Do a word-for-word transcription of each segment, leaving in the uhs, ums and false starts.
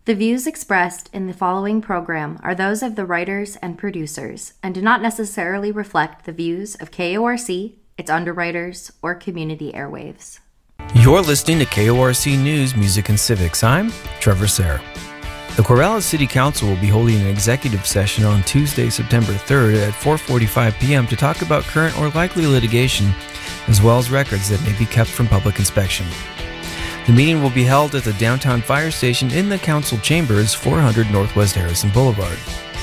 The views expressed in the following program are those of the writers and producers and do not necessarily reflect the views of K O R C, its underwriters, or Community Airwaves. You're listening to K O R C News, Music, and Civics. I'm Trevor Sayre. The Corvallis City Council will be holding an executive session on Tuesday, September third at four forty-five p.m. to talk about current or likely litigation, as well as records that may be kept from public inspection. The meeting will be held at the downtown fire station in the council chambers, four hundred Northwest Harrison Boulevard.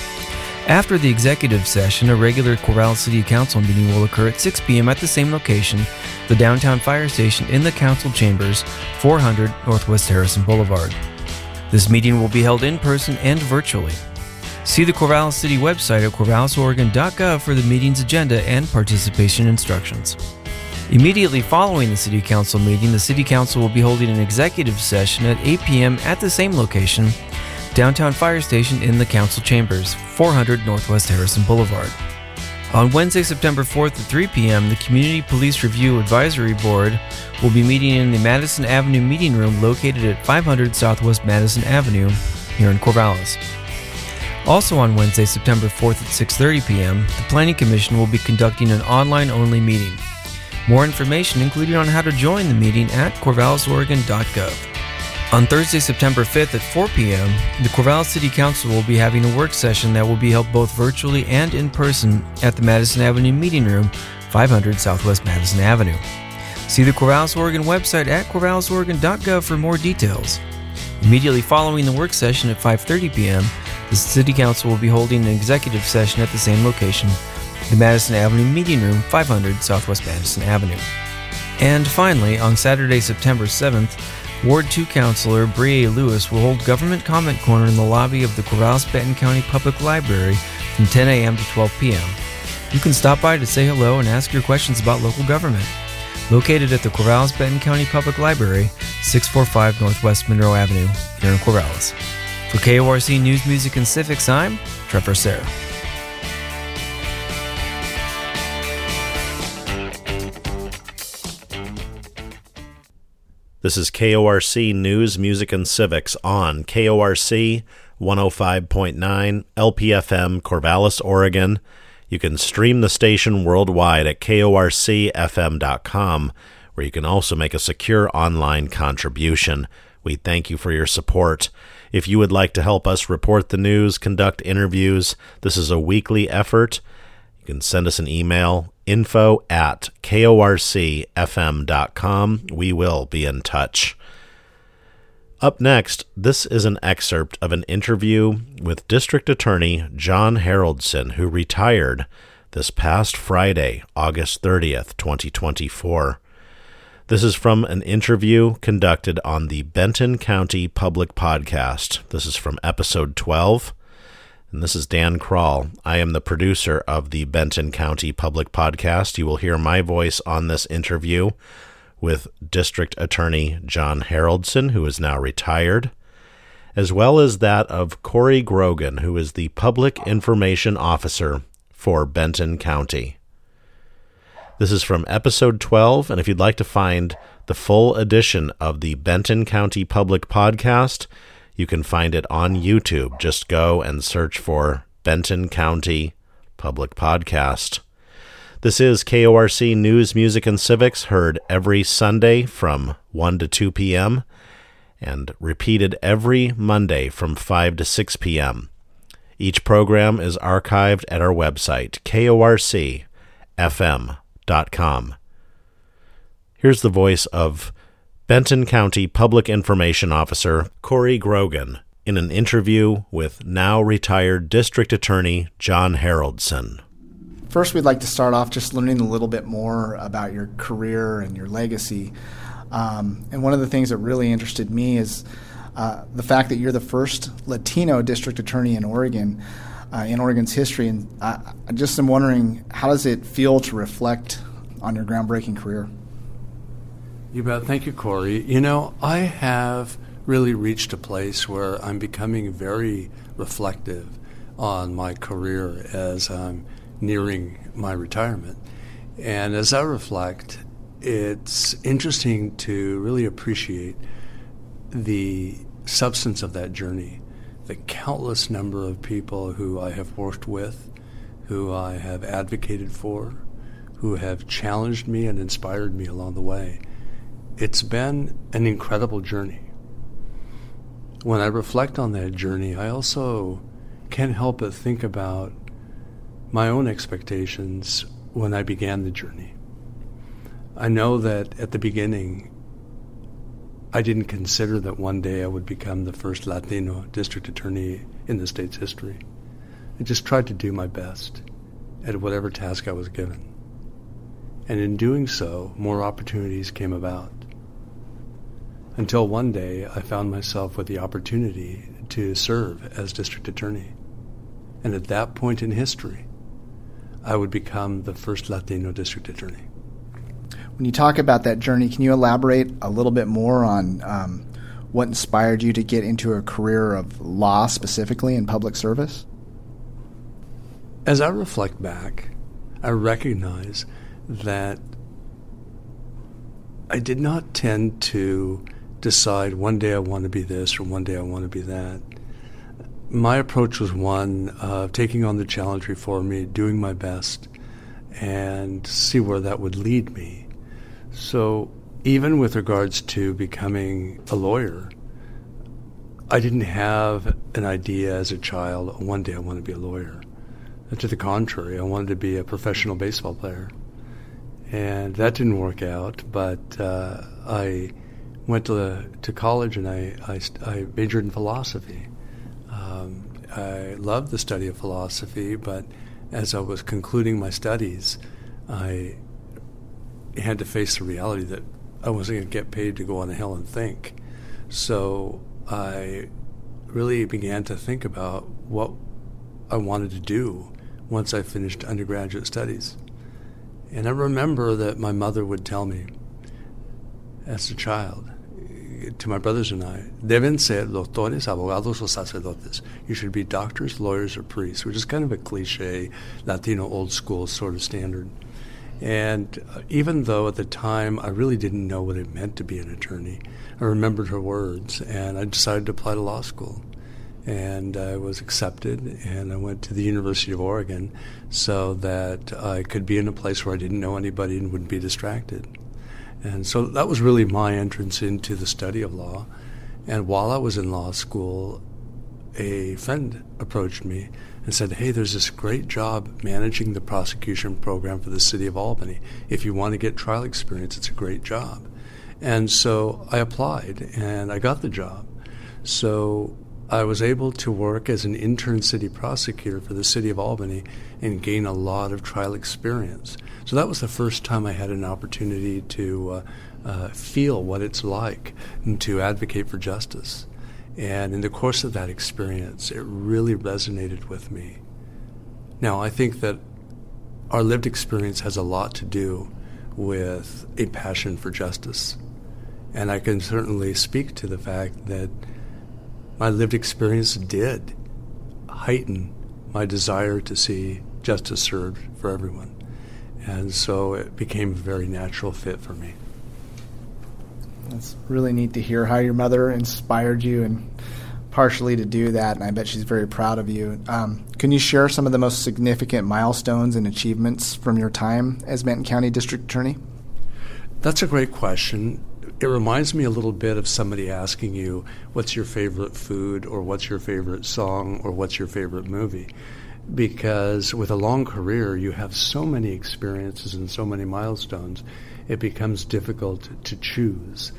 After the executive session, a regular Corvallis City Council meeting will occur at six p.m. at the same location, the downtown fire station in the council chambers, four hundred Northwest Harrison Boulevard. This meeting will be held in person and virtually. See the Corvallis City website at corvallis oregon dot gov for the meeting's agenda and participation instructions. Immediately following the City Council meeting, the City Council will be holding an executive session at eight p.m. at the same location, downtown fire station in the council chambers, four hundred Northwest Harrison Boulevard. On Wednesday, September fourth at three p.m., the Community Police Review Advisory Board will be meeting in the Madison Avenue Meeting Room located at five hundred Southwest Madison Avenue here in Corvallis. Also on Wednesday, September fourth at six thirty p.m., the Planning Commission will be conducting an online-only meeting. More information, including on how to join the meeting, at corvallis oregon dot gov. On Thursday, September fifth at four p.m., the Corvallis City Council will be having a work session that will be held both virtually and in person at the Madison Avenue Meeting Room, five hundred Southwest Madison Avenue. See the Corvallis Oregon website at corvallis oregon dot gov for more details. Immediately following the work session at five thirty p.m., the City Council will be holding an executive session at the same location, the Madison Avenue Meeting Room, five hundred Southwest Madison Avenue. And finally, on Saturday, September seventh, Ward two Councilor Brie Lewis will hold Government Comment Corner in the lobby of the Corvallis-Benton County Public Library from ten a.m. to twelve p.m. You can stop by to say hello and ask your questions about local government. Located at the Corvallis-Benton County Public Library, six forty-five Northwest Monroe Avenue, here in Corvallis. For K O R C News, Music, and Civics, I'm Trevor Sayre. This is K O R C News, Music, and Civics on K O R C one oh five point nine L P F M, Corvallis, Oregon. You can stream the station worldwide at K O R C F M dot com, where you can also make a secure online contribution. We thank you for your support. If you would like to help us report the news, conduct interviews, this is a weekly effort. You can send us an email, info at K O R C F M dot com. We will be in touch. Up next, this is an excerpt of an interview with District Attorney John Haroldson, who retired this past Friday, August thirtieth, twenty twenty-four. This is from an interview conducted on the Benton County Public Podcast. This is from episode twelve. And this is Dan Kroll. I am the producer of the Benton County Public Podcast. You will hear my voice on this interview with District Attorney John Haroldson, who is now retired, as well as that of Corey Grogan, who is the Public Information Officer for Benton County. This is from episode twelve, and if you'd like to find the full edition of the Benton County Public Podcast, you can find it on YouTube. Just go and search for Benton County Public Podcast. This is K O R C News, Music, and Civics, heard every Sunday from one to two p.m. and repeated every Monday from five to six p.m. Each program is archived at our website, K O R C F M dot com. Here's the voice of Benton County Public Information Officer Corey Grogan in an interview with now retired District Attorney John Haroldson. First, we'd like to start off just learning a little bit more about your career and your legacy. Um, and one of the things that really interested me is uh, the fact that you're the first Latino district attorney in Oregon, uh, in Oregon's history. And I, I just am wondering, how does it feel to reflect on your groundbreaking career? You bet. Thank you, Corey. You know, I have really reached a place where I'm becoming very reflective on my career as I'm nearing my retirement. And as I reflect, it's interesting to really appreciate the substance of that journey, the countless number of people who I have worked with, who I have advocated for, who have challenged me and inspired me along the way. It's been an incredible journey. When I reflect on that journey, I also can't help but think about my own expectations when I began the journey. I know that at the beginning, I didn't consider that one day I would become the first Latino district attorney in the state's history. I just tried to do my best at whatever task I was given. And in doing so, more opportunities came about. Until one day, I found myself with the opportunity to serve as district attorney. And at that point in history, I would become the first Latino district attorney. When you talk about that journey, can you elaborate a little bit more on um, what inspired you to get into a career of law specifically in public service? As I reflect back, I recognize that I did not tend to decide one day I want to be this or one day I want to be that. My approach was one of taking on the challenge before me, doing my best, and see where that would lead me. So even with regards to becoming a lawyer, I didn't have an idea as a child, one day I want to be a lawyer. To the contrary, I wanted to be a professional baseball player. And that didn't work out, but uh, I went to, to college and I, I, I majored in philosophy. Um, I loved the study of philosophy, but as I was concluding my studies, I had to face the reality that I wasn't going to get paid to go on a hill and think. So I really began to think about what I wanted to do once I finished undergraduate studies. And I remember that my mother would tell me, as a child, to my brothers and I, deben ser doctores, abogados o sacerdotes. You should be doctors, lawyers, or priests, which is kind of a cliche, Latino old school sort of standard. And even though at the time I really didn't know what it meant to be an attorney, I remembered her words, and I decided to apply to law school. And I was accepted, and I went to the University of Oregon so that I could be in a place where I didn't know anybody and wouldn't be distracted. And so that was really my entrance into the study of law. And while I was in law school, a friend approached me and said, hey, there's this great job managing the prosecution program for the city of Albany. If you want to get trial experience, it's a great job. And so I applied, and I got the job. So I was able to work as an intern city prosecutor for the city of Albany and gain a lot of trial experience. So that was the first time I had an opportunity to uh, uh, feel what it's like and to advocate for justice. And in the course of that experience, it really resonated with me. Now, I think that our lived experience has a lot to do with a passion for justice. And I can certainly speak to the fact that my lived experience did heighten my desire to see justice served for everyone. And so it became a very natural fit for me. It's really neat to hear how your mother inspired you and partially to do that, and I bet she's very proud of you. Um, can you share some of the most significant milestones and achievements from your time as Benton County District Attorney? That's a great question. It reminds me a little bit of somebody asking you, what's your favorite food, or what's your favorite song, or what's your favorite movie? Because with a long career, you have so many experiences and so many milestones, it becomes difficult to choose.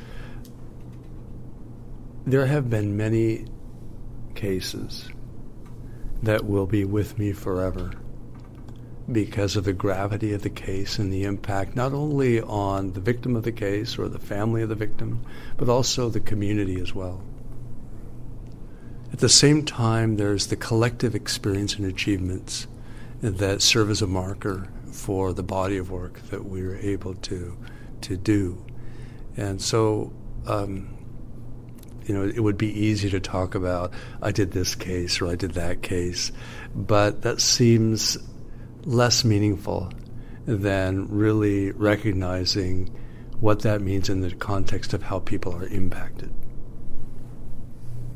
There have been many cases that will be with me forever because of the gravity of the case and the impact not only on the victim of the case or the family of the victim, but also the community as well. At the same time, there's the collective experience and achievements that serve as a marker for the body of work that we were able to to do. And so, um, you know, it would be easy to talk about, I did this case or I did that case, but that seems less meaningful than really recognizing what that means in the context of how people are impacted.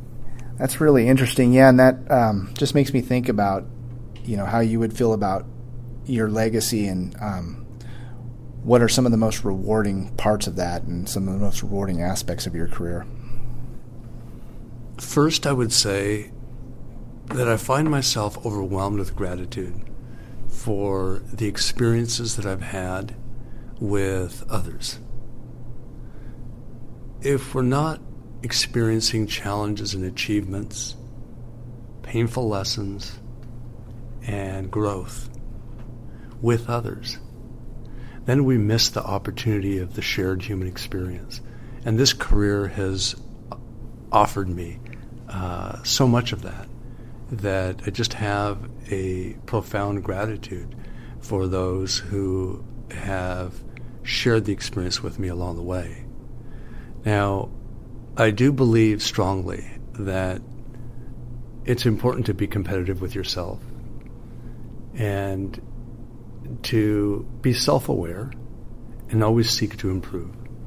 That's really interesting. Yeah, and that um, just makes me think about, you know, how you would feel about your legacy and um, what are some of the most rewarding parts of that and some of the most rewarding aspects of your career. First, I would say that I find myself overwhelmed with gratitude for the experiences that I've had with others. If we're not experiencing challenges and achievements, painful lessons, and growth with others, then we miss the opportunity of the shared human experience. And this career has offered me uh, so much of that, that I just have a profound gratitude for those who have shared the experience with me along the way. Now, I do believe strongly that it's important to be competitive with yourself and to be self-aware and always seek to improve.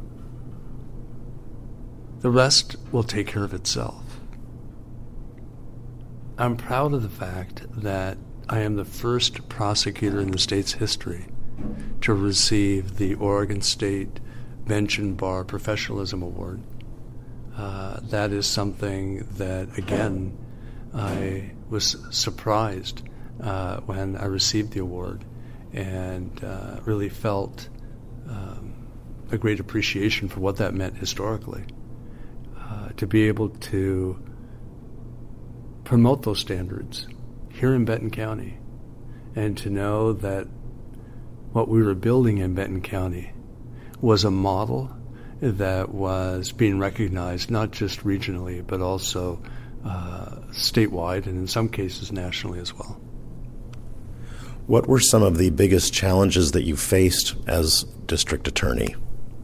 The rest will take care of itself. I'm proud of the fact that I am the first prosecutor in the state's history to receive the Oregon State Bench and Bar Professionalism Award. Uh, that is something that, again, I was surprised uh, when I received the award and uh, really felt um, a great appreciation for what that meant historically. Uh, to be able to promote those standards here in Benton County and to know that what we were building in Benton County was a model that was being recognized not just regionally but also uh, statewide and in some cases nationally as well. What were some of the biggest challenges that you faced as district attorney?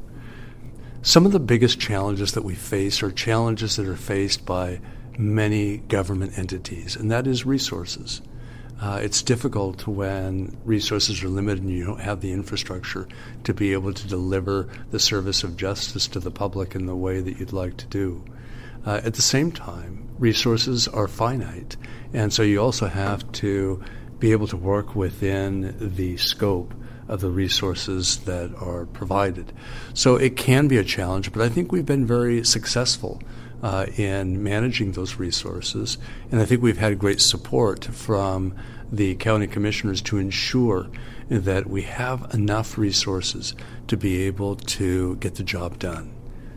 Some of the biggest challenges that we face are challenges that are faced by many government entities, and that is resources. Uh, it's difficult when resources are limited and you don't have the infrastructure to be able to deliver the service of justice to the public in the way that you'd like to do. Uh, at the same time, resources are finite, and so you also have to be able to work within the scope of the resources that are provided. So it can be a challenge, but I think we've been very successful uh, in managing those resources, and I think we've had great support from the county commissioners to ensure that we have enough resources to be able to get the job done.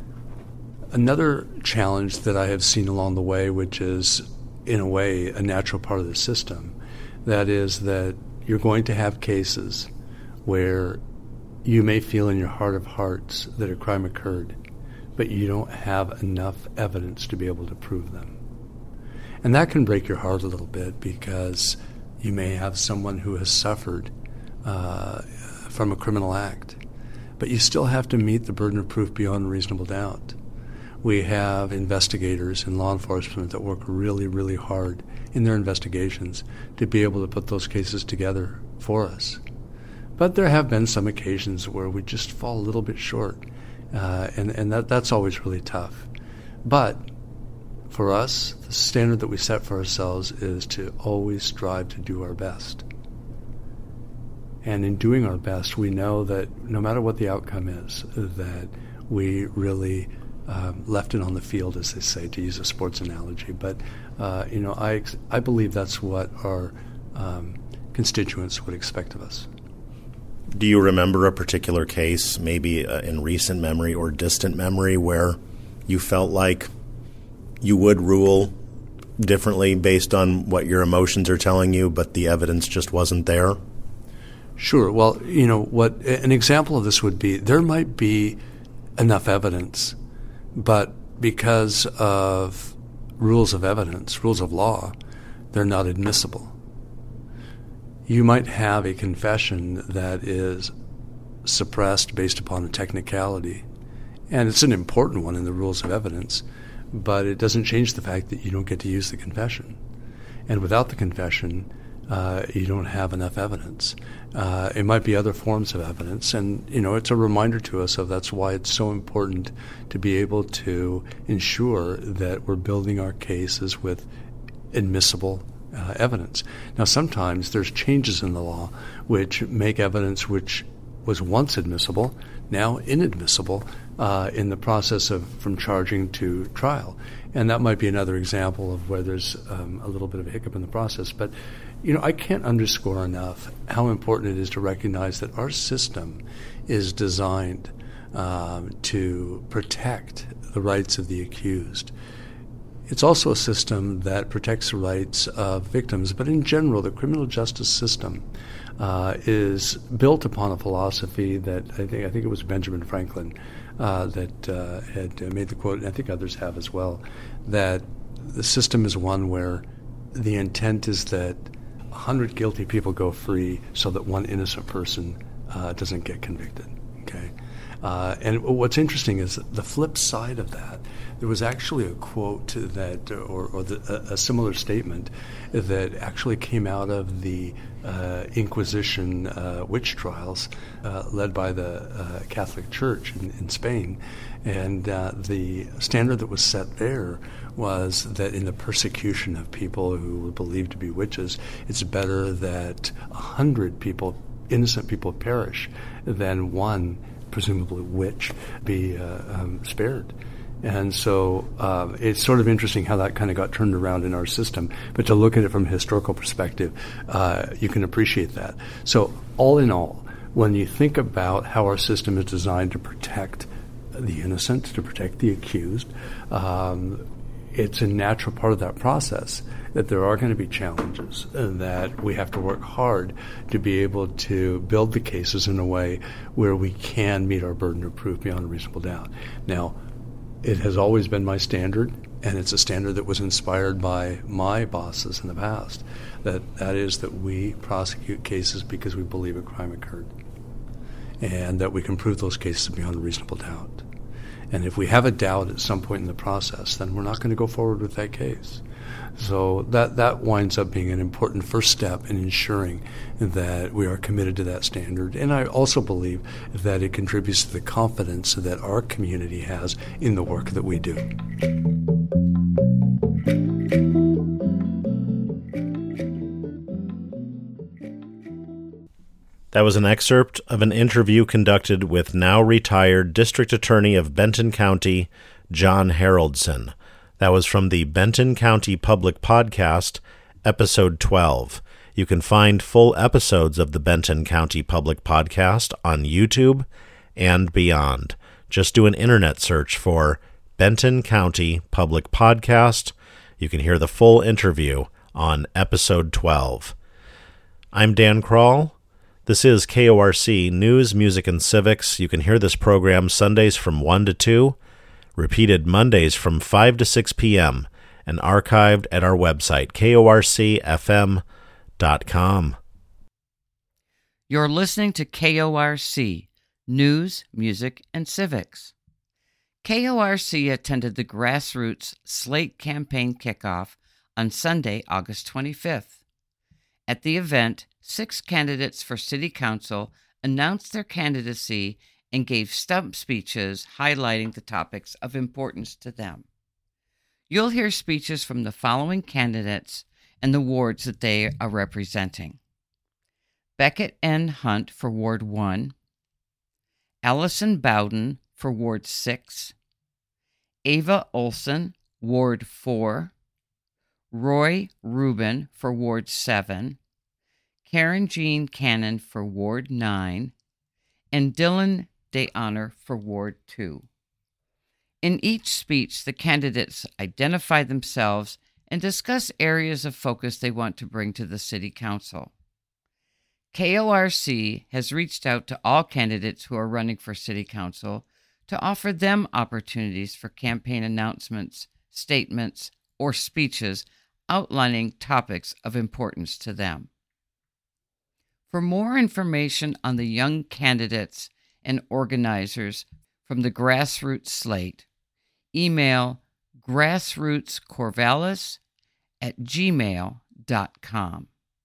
Another challenge that I have seen along the way, which is in a way a natural part of the system, that is that you're going to have cases where you may feel in your heart of hearts that a crime occurred, but you don't have enough evidence to be able to prove them. And that can break your heart a little bit because you may have someone who has suffered uh, from a criminal act, but you still have to meet the burden of proof beyond a reasonable doubt. We have investigators and law enforcement that work really, really hard in their investigations to be able to put those cases together for us. But there have been some occasions where we just fall a little bit short, uh, and, and that, that's always really tough. But for us, the standard that we set for ourselves is to always strive to do our best. And in doing our best, we know that no matter what the outcome is, that we really um, left it on the field, as they say, to use a sports analogy. But, uh, you know, I, I believe that's what our um, constituents would expect of us. Do you remember a particular case, maybe uh, in recent memory or distant memory, where you felt like you would rule differently based on what your emotions are telling you, but the evidence just wasn't there? Sure. Well, you know, what an example of this would be, there might be enough evidence, but because of rules of evidence, rules of law, they're not admissible. You might have a confession that is suppressed based upon a technicality, and it's an important one in the rules of evidence, but it doesn't change the fact that you don't get to use the confession. And without the confession, uh, you don't have enough evidence. Uh, it might be other forms of evidence, and you know it's a reminder to us of that's why it's so important to be able to ensure that we're building our cases with admissible uh, evidence. Now, sometimes there's changes in the law which make evidence which was once admissible now inadmissible uh, in the process of from charging to trial, and that might be another example of where there's um, a little bit of a hiccup in the process. But you know, I can't underscore enough how important it is to recognize that our system is designed um, to protect the rights of the accused. It's also a system that protects the rights of victims, but in general, the criminal justice system uh, is built upon a philosophy that I think I think it was Benjamin Franklin uh, that uh, had made the quote, and I think others have as well, that the system is one where the intent is that a hundred guilty people go free so that one innocent person uh, doesn't get convicted. Okay, uh, and what's interesting is the flip side of that. There was actually a quote that, or, or the, a, a similar statement that actually came out of the uh, Inquisition uh, witch trials uh, led by the uh, Catholic Church in, in Spain. And uh, the standard that was set there was that in the persecution of people who were believed to be witches, it's better that a hundred people, innocent people, perish than one, presumably witch, be uh, um, spared. And so uh, it's sort of interesting how that kind of got turned around in our system. But to look at it from a historical perspective, uh, you can appreciate that. So all in all, when you think about how our system is designed to protect the innocent, to protect the accused, um, it's a natural part of that process that there are going to be challenges and that we have to work hard to be able to build the cases in a way where we can meet our burden of proof beyond a reasonable doubt. Now, it has always been my standard, and it's a standard that was inspired by my bosses in the past, that that is that we prosecute cases because we believe a crime occurred, and that we can prove those cases beyond a reasonable doubt. And if we have a doubt at some point in the process, then we're not going to go forward with that case. So that, that winds up being an important first step in ensuring that we are committed to that standard. And I also believe that it contributes to the confidence that our community has in the work that we do. That was an excerpt of an interview conducted with now retired District Attorney of Benton County, John Haroldson. That was from the Benton County Public Podcast, Episode twelve. You can find full episodes of the Benton County Public Podcast on YouTube and beyond. Just do an internet search for Benton County Public Podcast. You can hear the full interview on Episode twelve. I'm Dan Kroll. This is K O R C News, Music, and Civics. You can hear this program Sundays from one to two, repeated Mondays from five to six p.m., and archived at our website, K O R C F M dot com. You're listening to K O R C News, Music, and Civics. K O R C attended the Grassroots Slate campaign kickoff on Sunday, August twenty-fifth. At the event, six candidates for City Council announced their candidacy and gave stump speeches highlighting the topics of importance to them. You'll hear speeches from the following candidates and the wards that they are representing. Beckett N. Hunt for Ward one, Allison Bowden for Ward six, Ava Olson, Ward four, Roy Rubin for Ward seven, Karen Jean Cannon for Ward nine, and Dylan Day Honor for Ward two. In each speech, the candidates identify themselves and discuss areas of focus they want to bring to the City Council. K O R C has reached out to all candidates who are running for City Council to offer them opportunities for campaign announcements, statements, or speeches outlining topics of importance to them. For more information on the young candidates and organizers from the Grassroots Slate, email grassrootscorvallis at gmail dot com.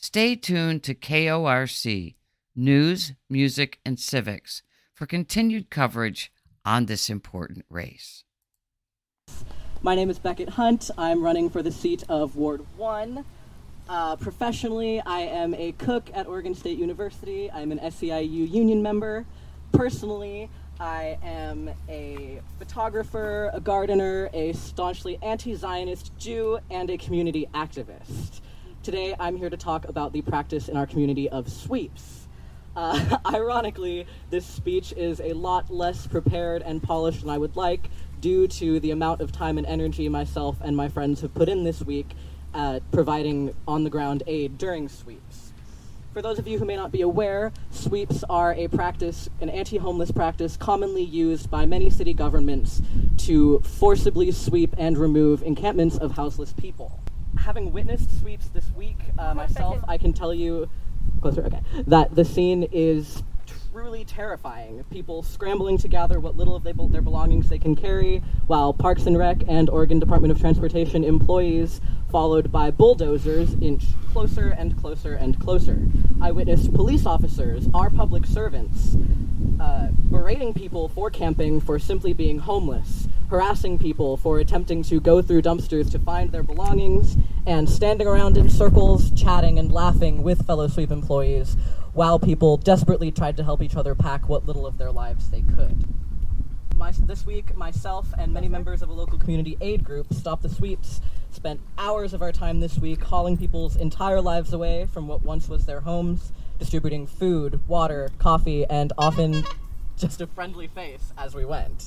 Stay tuned to K O R C, News, Music, and Civics, for continued coverage on this important race. My name is Beckett Hunt. I'm running for the seat of Ward one. Uh, professionally, I am a cook at Oregon State University. I'm an S E I U union member. Personally, I am a photographer, a gardener, a staunchly anti-Zionist Jew, and a community activist. Today, I'm here to talk about the practice in our community of sweeps. Uh, ironically, this speech is a lot less prepared and polished than I would like, due to the amount of time and energy myself and my friends have put in this week at providing on-the-ground aid during sweeps. For those of you who may not be aware, sweeps are a practice, an anti-homeless practice commonly used by many city governments to forcibly sweep and remove encampments of houseless people. Having witnessed sweeps this week uh, myself, I can tell you closer, okay, that the scene is truly terrifying. People scrambling to gather what little of they, their belongings they can carry, while Parks and Rec and Oregon Department of Transportation employees, followed by bulldozers, inch closer and closer and closer. I witnessed police officers, our public servants, uh, berating people for camping for simply being homeless, harassing people for attempting to go through dumpsters to find their belongings, and standing around in circles, chatting and laughing with fellow sweep employees, while people desperately tried to help each other pack what little of their lives they could. My, this week, myself and many members of a local community aid group, Stop the Sweeps, spent hours of our time this week hauling people's entire lives away from what once was their homes, distributing food, water, coffee, and often just a friendly face as we went.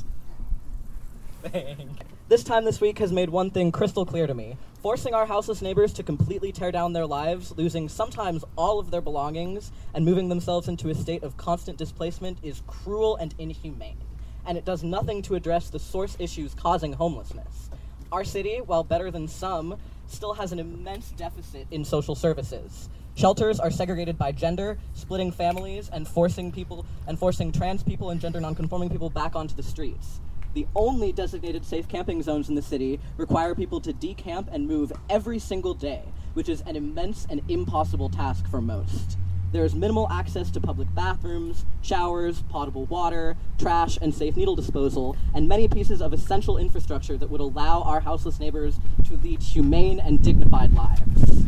This time this week has made one thing crystal clear to me. Forcing our houseless neighbors to completely tear down their lives, losing sometimes all of their belongings, and moving themselves into a state of constant displacement is cruel and inhumane, and it does nothing to address the source issues causing homelessness. Our city, while better than some, still has an immense deficit in social services. Shelters are segregated by gender, splitting families and forcing people and forcing trans people and gender nonconforming people back onto the streets. The only designated safe camping zones in the city require people to decamp and move every single day, which is an immense and impossible task for most. There is minimal access to public bathrooms, showers, potable water, trash, and safe needle disposal, and many pieces of essential infrastructure that would allow our houseless neighbors to lead humane and dignified lives.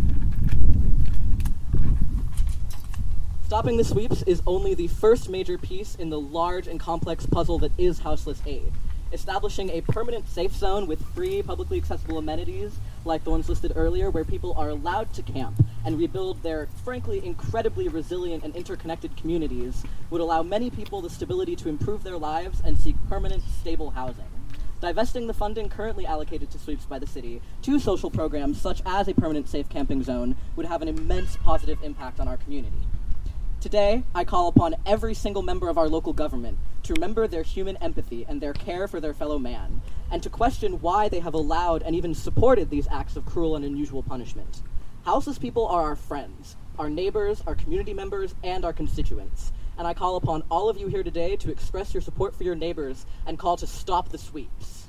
Stopping the sweeps is only the first major piece in the large and complex puzzle that is houseless aid. Establishing a permanent safe zone with free, publicly accessible amenities, like the ones listed earlier, where people are allowed to camp and rebuild their, frankly, incredibly resilient and interconnected communities, would allow many people the stability to improve their lives and seek permanent, stable housing. Divesting the funding currently allocated to sweeps by the city to social programs such as a permanent safe camping zone would have an immense positive impact on our community. Today, I call upon every single member of our local government to remember their human empathy and their care for their fellow man, and to question why they have allowed and even supported these acts of cruel and unusual punishment. Houseless people are our friends, our neighbors, our community members, and our constituents, and I call upon all of you here today to express your support for your neighbors and call to stop the sweeps.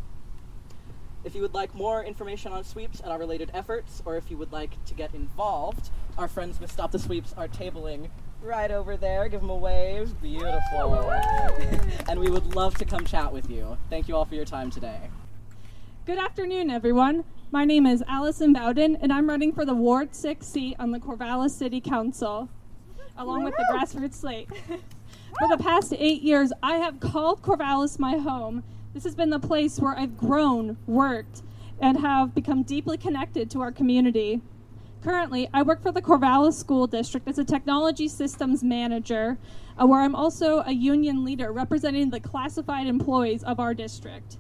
If you would like more information on sweeps and our related efforts, or if you would like to get involved, our friends with Stop the Sweeps are tabling right over there. Give them a wave. Beautiful. And we would love to come chat with you. Thank you all for your time today. Good afternoon, everyone. My name is Allison Bowden, and I'm running for the Ward six seat on the Corvallis City Council, along with the Grassroots Slate. For the past eight years, I have called Corvallis my home. This has been the place where I've grown, worked, and have become deeply connected to our community. Currently, I work for the Corvallis School District as a technology systems manager, uh, where I'm also a union leader representing the classified employees of our district.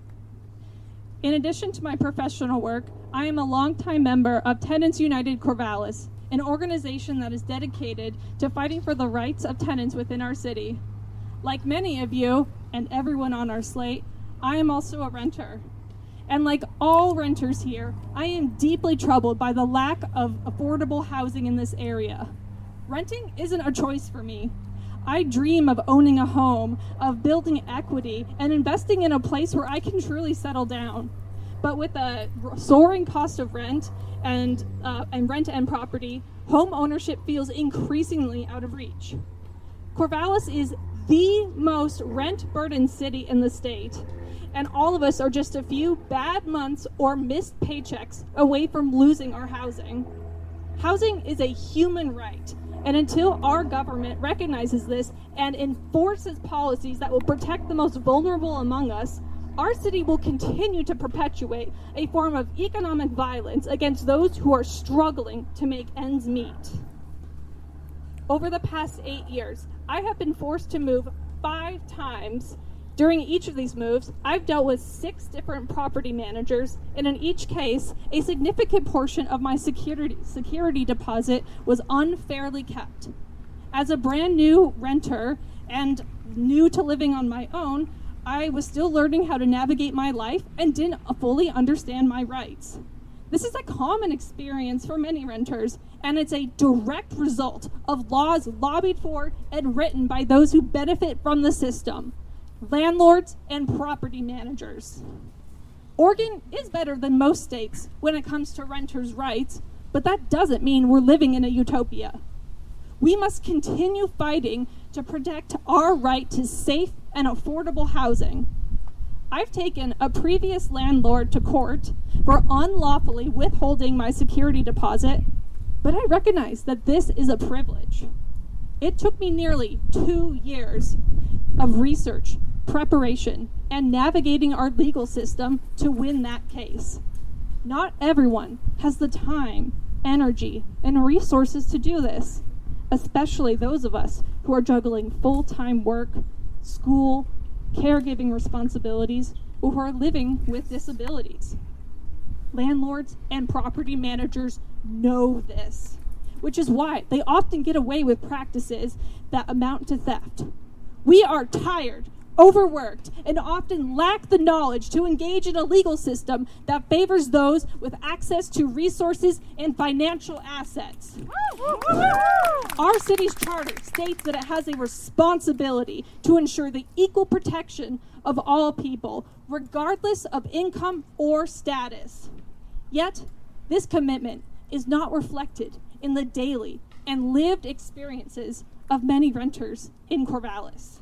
In addition to my professional work, I am a longtime member of Tenants United Corvallis, an organization that is dedicated to fighting for the rights of tenants within our city. Like many of you, and everyone on our slate, I am also a renter. And like all renters here, I am deeply troubled by the lack of affordable housing in this area. Renting isn't a choice for me. I dream of owning a home, of building equity, and investing in a place where I can truly settle down. But with the soaring cost of rent and, uh, and rent and property, home ownership feels increasingly out of reach. Corvallis is the most rent-burdened city in the state, and all of us are just a few bad months or missed paychecks away from losing our housing. Housing is a human right, and until our government recognizes this and enforces policies that will protect the most vulnerable among us, our city will continue to perpetuate a form of economic violence against those who are struggling to make ends meet. Over the past eight years, I have been forced to move five times. During each of these moves, I've dealt with six different property managers, and in each case, a significant portion of my security security deposit was unfairly kept. As a brand new renter and new to living on my own, I was still learning how to navigate my life and didn't fully understand my rights. This is a common experience for many renters, and it's a direct result of laws lobbied for and written by those who benefit from the system, landlords and property managers. Oregon is better than most states when it comes to renters' rights, but that doesn't mean we're living in a utopia. We must continue fighting to protect our right to safe and affordable housing. I've taken a previous landlord to court for unlawfully withholding my security deposit, but I recognize that this is a privilege. It took me nearly two years of research, preparation, and navigating our legal system to win that case. Not everyone has the time, energy, and resources to do this, especially those of us who are juggling full-time work, school, caregiving responsibilities, or who are living with disabilities. Landlords and property managers know this, which is why they often get away with practices that amount to theft. We are tired, overworked, and often lack the knowledge to engage in a legal system that favors those with access to resources and financial assets. Our city's charter states that it has a responsibility to ensure the equal protection of all people, regardless of income or status. Yet, this commitment is not reflected in the daily and lived experiences of many renters in Corvallis.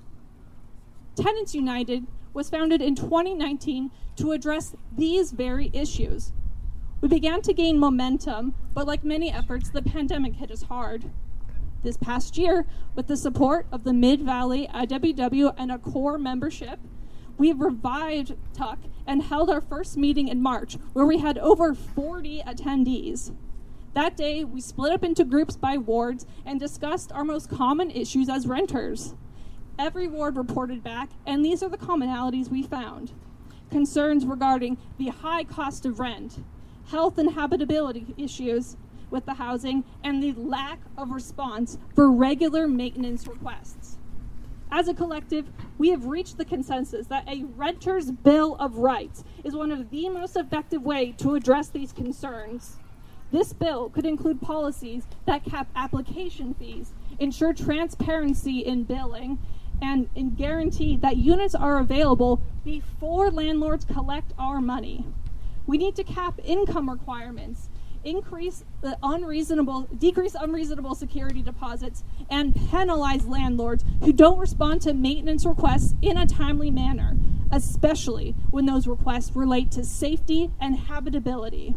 Tenants United was founded in twenty nineteen to address these very issues. We began to gain momentum, but like many efforts, the pandemic hit us hard. This past year, with the support of the Mid-Valley I W W and a core membership, we revived T U C and held our first meeting in March, where we had over forty attendees. That day, we split up into groups by wards and discussed our most common issues as renters. Every ward reported back, and these are the commonalities we found. Concerns regarding the high cost of rent, health and habitability issues with the housing, and the lack of response for regular maintenance requests. As a collective, we have reached the consensus that a renter's Bill of Rights is one of the most effective ways to address these concerns. This bill could include policies that cap application fees, ensure transparency in billing, and, and guarantee that units are available before landlords collect our money. We need to cap income requirements, increase the unreasonable, decrease unreasonable security deposits, and penalize landlords who don't respond to maintenance requests in a timely manner, especially when those requests relate to safety and habitability.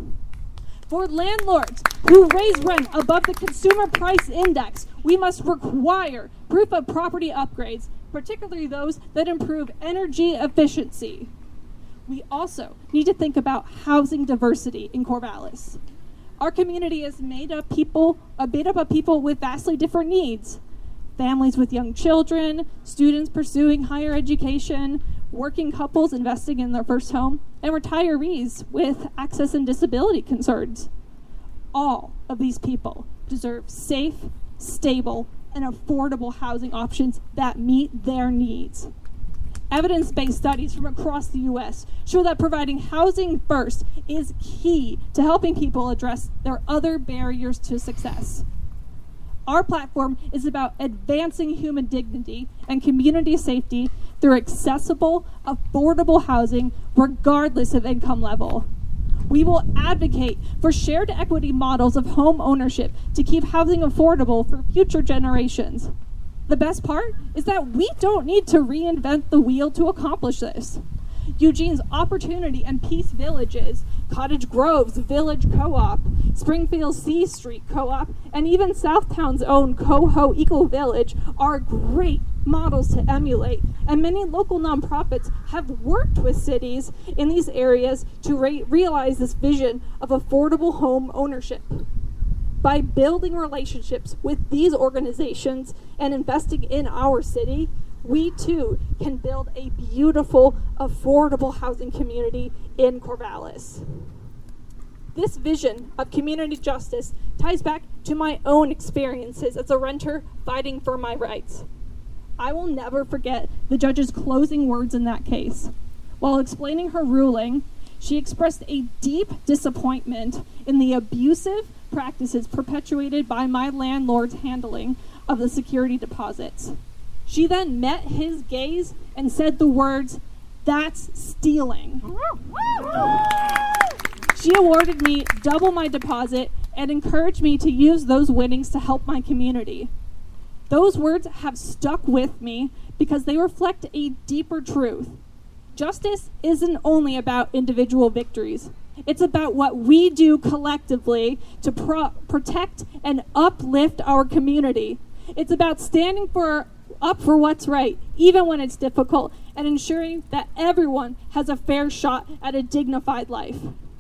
For landlords who raise rent above the consumer price index, we must require proof of property upgrades, particularly those that improve energy efficiency. We also need to think about housing diversity in Corvallis. Our community is made up people, uh, made up of people with vastly different needs. Families with young children, students pursuing higher education, working couples investing in their first home, and retirees with access and disability concerns. All of these people deserve safe, stable, and affordable housing options that meet their needs. Evidence-based studies from across the U S show that providing housing first is key to helping people address their other barriers to success. Our platform is about advancing human dignity and community safety through accessible, affordable housing regardless of income level. We will advocate for shared equity models of home ownership to keep housing affordable for future generations. The best part is that we don't need to reinvent the wheel to accomplish this. Eugene's Opportunity and Peace Villages, Cottage Grove's Village Co-op, Springfield's C Street Co-op, and even Southtown's own Coho Eco Village are great models to emulate, and many local nonprofits have worked with cities in these areas to re- realize this vision of affordable home ownership. By building relationships with these organizations and investing in our city, we too can build a beautiful, affordable housing community in Corvallis. This vision of community justice ties back to my own experiences as a renter fighting for my rights. I will never forget the judge's closing words in that case. While explaining her ruling, she expressed a deep disappointment in the abusive practices perpetuated by my landlord's handling of the security deposits. She then met his gaze and said the words, "That's stealing." She awarded me double my deposit and encouraged me to use those winnings to help my community. Those words have stuck with me because they reflect a deeper truth. Justice isn't only about individual victories. It's about what we do collectively to pro- protect and uplift our community. It's about standing for up for what's right, even when it's difficult, and ensuring that everyone has a fair shot at a dignified life.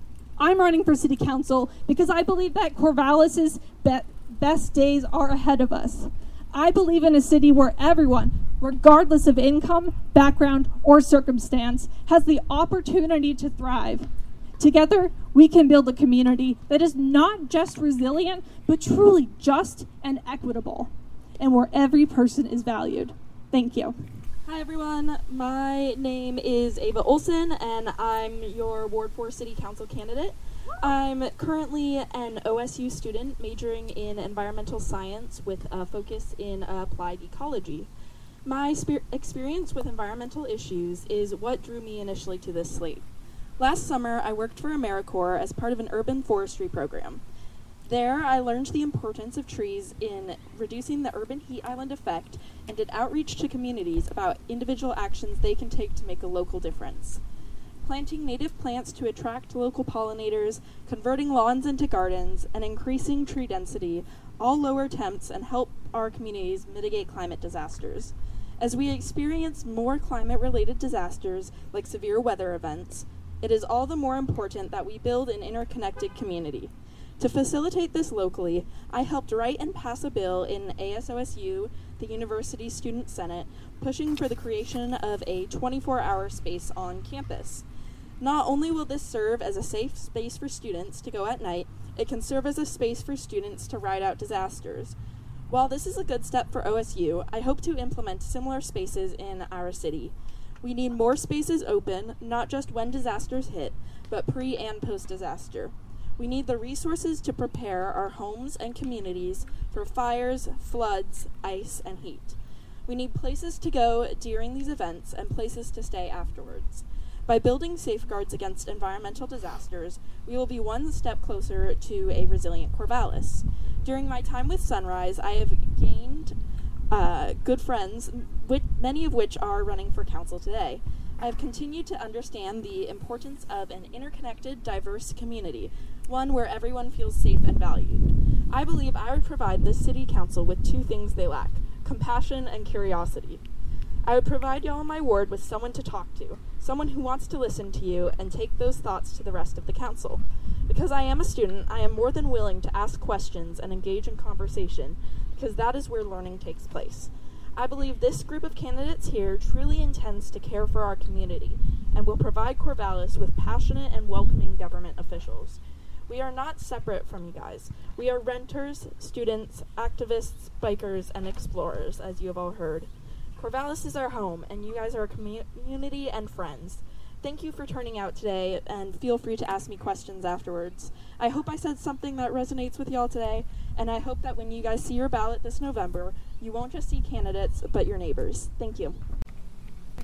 I'm running for city council because I believe that Corvallis's be- best days are ahead of us. I believe in a city where everyone, regardless of income, background, or circumstance, has the opportunity to thrive. Together, we can build a community that is not just resilient, but truly just and equitable, and where every person is valued. Thank you. Hi everyone, my name is Ava Olson and I'm your Ward four City Council candidate. I'm currently an O S U student majoring in environmental science with a focus in applied ecology. My spe- experience with environmental issues is what drew me initially to this slate. Last summer, I worked for AmeriCorps as part of an urban forestry program. There, I learned the importance of trees in reducing the urban heat island effect and did outreach to communities about individual actions they can take to make a local difference. Planting native plants to attract local pollinators, converting lawns into gardens, and increasing tree density all lower temps and help our communities mitigate climate disasters. As we experience more climate-related disasters, like severe weather events, it is all the more important that we build an interconnected community. To facilitate this locally, I helped write and pass a bill in A S O S U, the University Student Senate, pushing for the creation of a twenty-four hour space on campus. Not only will this serve as a safe space for students to go at night, it can serve as a space for students to ride out disasters. While this is a good step for O S U, I hope to implement similar spaces in our city. We need more spaces open, not just when disasters hit, but pre- and post-disaster. We need the resources to prepare our homes and communities for fires, floods, ice, and heat. We need places to go during these events and places to stay afterwards. By building safeguards against environmental disasters, we will be one step closer to a resilient Corvallis. During my time with Sunrise, I have gained uh, good friends, which, many of which are running for council today. I have continued to understand the importance of an interconnected, diverse community, one where everyone feels safe and valued. I believe I would provide this city council with two things they lack: compassion and curiosity. I would provide y'all in my ward with someone to talk to, someone who wants to listen to you and take those thoughts to the rest of the council. Because I am a student, I am more than willing to ask questions and engage in conversation, because that is where learning takes place. I believe this group of candidates here truly intends to care for our community and will provide Corvallis with passionate and welcoming government officials. We are not separate from you guys. We are renters, students, activists, bikers, and explorers, as you have all heard. Corvallis is our home, and you guys are a commu- community and friends. Thank you for turning out today, and feel free to ask me questions afterwards. I hope I said something that resonates with y'all today, and I hope that when you guys see your ballot this November, you won't just see candidates, but your neighbors. Thank you.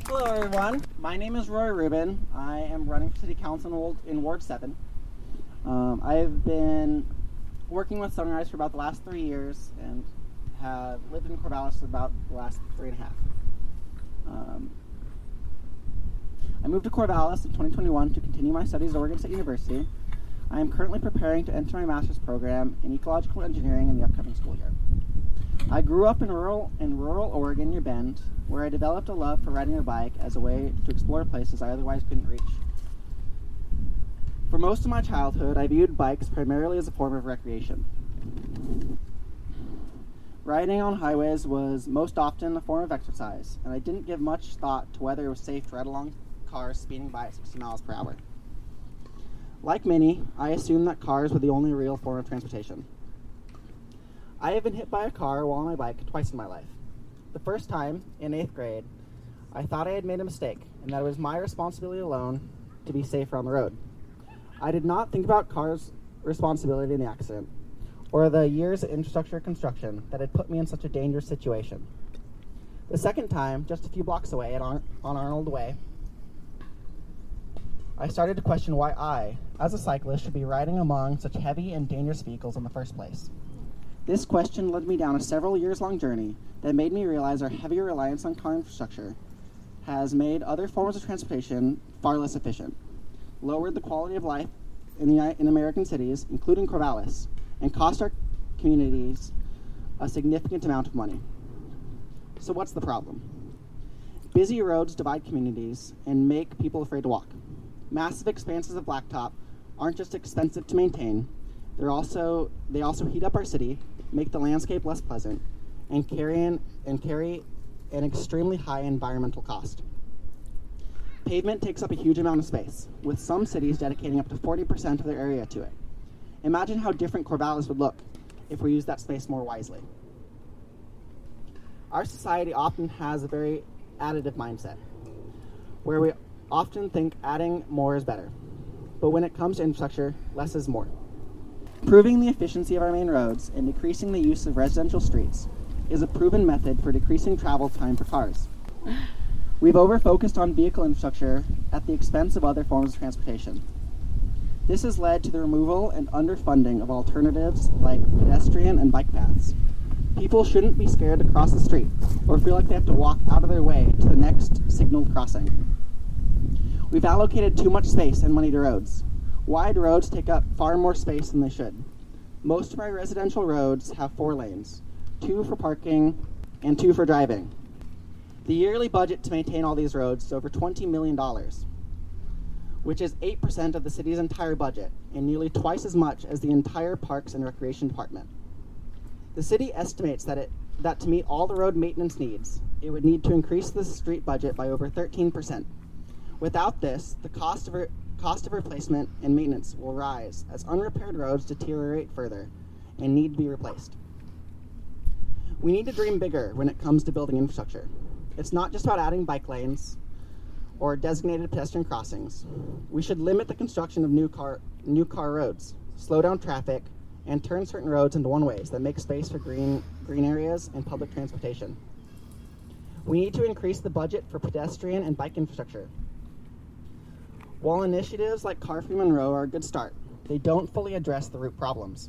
Hello, everyone. My name is Roy Rubin. I am running for City Council in Ward, in Ward seven. Um, I've been working with Sunrise for about the last three years and have lived in Corvallis for about the last three and a half. Um, I moved to Corvallis in twenty twenty-one to continue my studies at Oregon State University. I am currently preparing to enter my master's program in ecological engineering in the upcoming school year. I grew up in rural in rural Oregon near Bend, where I developed a love for riding a bike as a way to explore places I otherwise couldn't reach. For most of my childhood, I viewed bikes primarily as a form of recreation. Riding on highways was most often a form of exercise, and I didn't give much thought to whether it was safe to ride along cars speeding by at sixty miles per hour. Like many, I assumed that cars were the only real form of transportation. I have been hit by a car while on my bike twice in my life. The first time, in eighth grade, I thought I had made a mistake and that it was my responsibility alone to be safer on the road. I did not think about cars' responsibility in the accident or the years of infrastructure construction that had put me in such a dangerous situation. The second time, just a few blocks away at Ar- on Arnold Way, I started to question why I, as a cyclist, should be riding among such heavy and dangerous vehicles in the first place. This question led me down a several years-long journey that made me realize our heavier reliance on car infrastructure has made other forms of transportation far less efficient, lowered the quality of life in, the, in American cities, including Corvallis, and cost our communities a significant amount of money. So what's the problem? Busy roads divide communities and make people afraid to walk. Massive expanses of blacktop aren't just expensive to maintain, they're also, they also heat up our city, make the landscape less pleasant, and carry, in, and carry an extremely high environmental cost. Pavement takes up a huge amount of space, with some cities dedicating up to forty percent of their area to it. Imagine how different Corvallis would look if we used that space more wisely. Our society often has a very additive mindset, where we often think adding more is better. But when it comes to infrastructure, less is more. Improving the efficiency of our main roads and decreasing the use of residential streets is a proven method for decreasing travel time for cars. We've over-focused on vehicle infrastructure at the expense of other forms of transportation. This has led to the removal and underfunding of alternatives like pedestrian and bike paths. People shouldn't be scared to cross the street or feel like they have to walk out of their way to the next signaled crossing. We've allocated too much space and money to roads. Wide roads take up far more space than they should. Most of our residential roads have four lanes, two for parking and two for driving. The yearly budget to maintain all these roads is over twenty million dollars, which is eight percent of the city's entire budget and nearly twice as much as the entire Parks and Recreation Department. The city estimates that, it, that to meet all the road maintenance needs, it would need to increase the street budget by over thirteen percent. Without this, the cost of re- cost of replacement and maintenance will rise as unrepaired roads deteriorate further and need to be replaced. We need to dream bigger when it comes to building infrastructure. It's not just about adding bike lanes or designated pedestrian crossings. We should limit the construction of new car, new car roads, slow down traffic, and turn certain roads into one-ways that make space for green, green areas and public transportation. We need to increase the budget for pedestrian and bike infrastructure. While initiatives like Car Free Monroe are a good start, they don't fully address the root problems.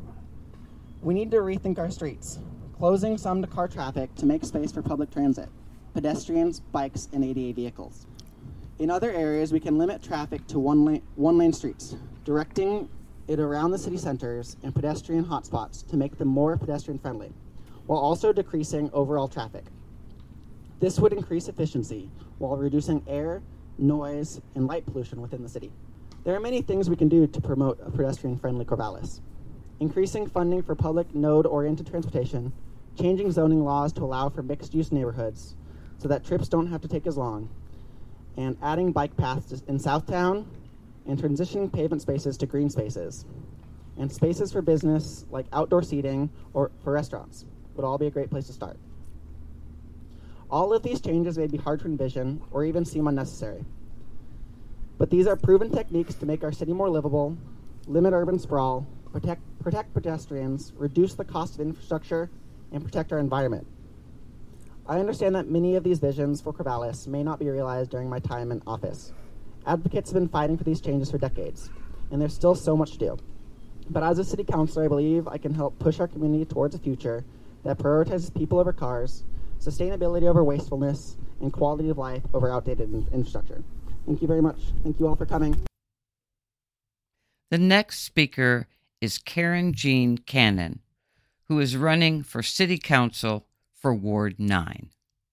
We need to rethink our streets, closing some to car traffic to make space for public transit, pedestrians, bikes, and A D A vehicles. In other areas, we can limit traffic to one-lane, one-lane streets, directing it around the city centers and pedestrian hotspots to make them more pedestrian-friendly, while also decreasing overall traffic. This would increase efficiency while reducing air, noise, and light pollution within the city. There are many things we can do to promote a pedestrian-friendly Corvallis. Increasing funding for public node-oriented transportation, changing zoning laws to allow for mixed-use neighborhoods so that trips don't have to take as long, and adding bike paths in Southtown, and transitioning pavement spaces to green spaces, and spaces for business like outdoor seating or for restaurants would all be a great place to start. All of these changes may be hard to envision or even seem unnecessary, but these are proven techniques to make our city more livable, limit urban sprawl, protect, protect pedestrians, reduce the cost of infrastructure, and protect our environment. I understand that many of these visions for Corvallis may not be realized during my time in office. Advocates have been fighting for these changes for decades, and there's still so much to do. But as a city councilor, I believe I can help push our community towards a future that prioritizes people over cars, sustainability over wastefulness, and quality of life over outdated in- infrastructure. Thank you very much. Thank you all for coming. The next speaker is Karen Jean Cannon, who is running for City Council for Ward nine.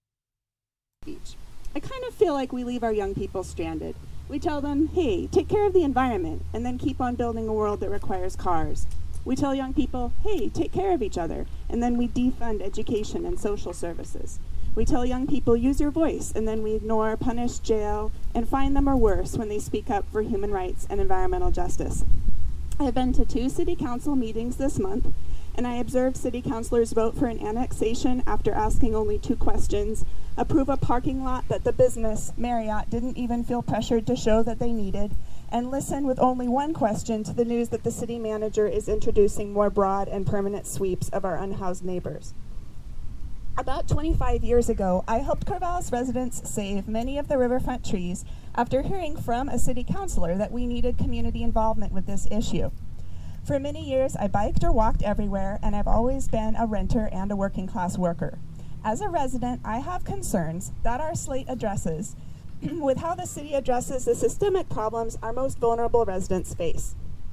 I kind of feel like we leave our young people stranded. We tell them, hey, take care of the environment, and then keep on building a world that requires cars. We tell young people, hey, take care of each other, and then we defund education and social services. We tell young people, use your voice, and then we ignore, punish, jail, and fine them or worse when they speak up for human rights and environmental justice. I've been to two city council meetings this month, and I observed city councilors vote for an annexation after asking only two questions, approve a parking lot that the business, Marriott, didn't even feel pressured to show that they needed, and listen with only one question to the news that the city manager is introducing more broad and permanent sweeps of our unhoused neighbors. About twenty-five years ago, I helped Corvallis residents save many of the riverfront trees after hearing from a city councilor that we needed community involvement with this issue. For many years, I biked or walked everywhere, and I've always been a renter and a working class worker. As a resident, I have concerns that our slate addresses with how the city addresses the systemic problems our most vulnerable residents face.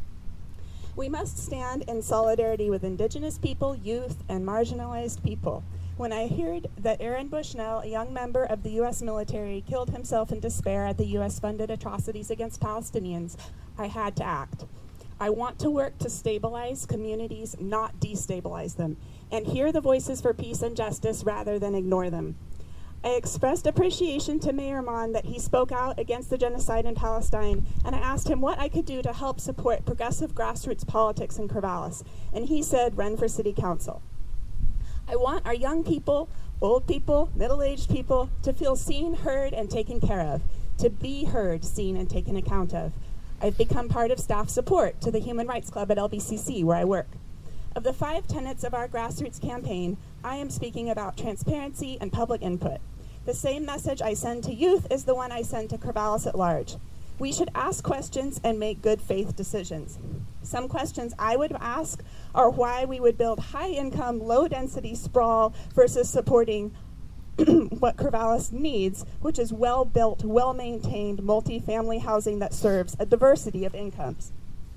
We must stand in solidarity with Indigenous people, youth, and marginalized people. When I heard that Aaron Bushnell, a young member of the U S military, killed himself in despair at the U S-funded atrocities against Palestinians, I had to act. I want to work to stabilize communities, not destabilize them, and hear the voices for peace and justice rather than ignore them. I expressed appreciation to Mayor Mon that he spoke out against the genocide in Palestine, and I asked him what I could do to help support progressive grassroots politics in Corvallis, and he said, run for city council. I want our young people, old people, middle-aged people to feel seen, heard, and taken care of, to be heard, seen, and taken account of. I've become part of staff support to the Human Rights Club at L B C C, where I work. Of the five tenets of our grassroots campaign, I am speaking about transparency and public input. The same message I send to youth is the one I send to Corvallis at large. We should ask questions and make good faith decisions. Some questions I would ask are why we would build high-income, low-density sprawl versus supporting what Corvallis needs, which is well-built, well-maintained, multi-family housing that serves a diversity of incomes.